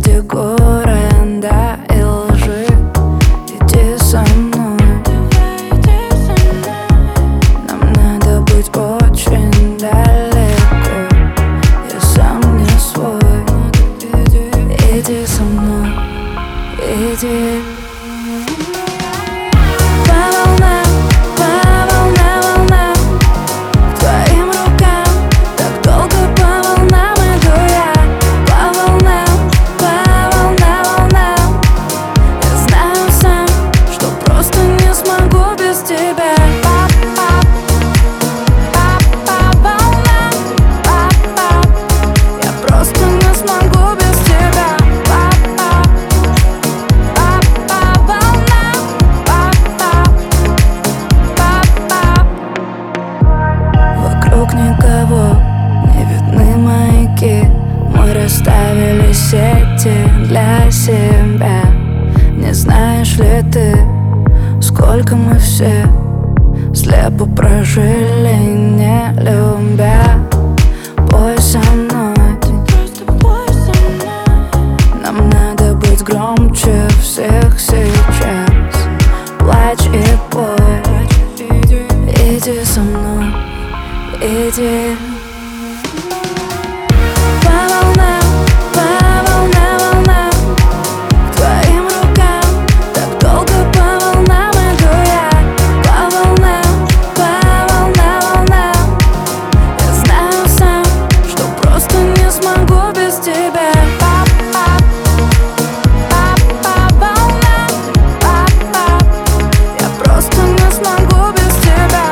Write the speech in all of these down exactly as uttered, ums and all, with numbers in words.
среди города и лжи. Иди со мной, нам надо быть очень далеко. Я сам не свой. Иди со мной, иди. Никого, не видны маяки. Мы расставили сети для себя. Не знаешь ли ты, сколько мы все слепо прожили, не любя? Пой со мной, нам надо быть громче всех сейчас. Плачь и пой, иди со мной, иди. По волнам, по волнам, волнам, к твоим рукам. Так долго по волнам иду я. По волнам, по волнам, волнам. Я знаю сам, что просто не смогу без тебя. Я просто не смогу без тебя.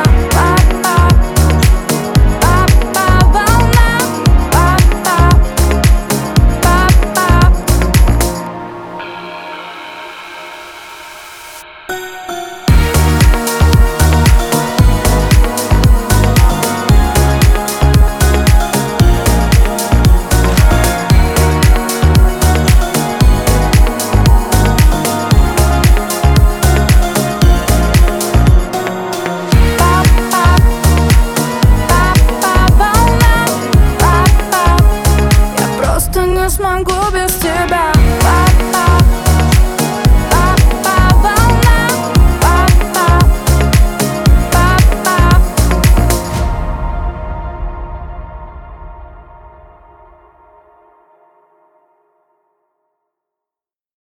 Не смогу без тебя.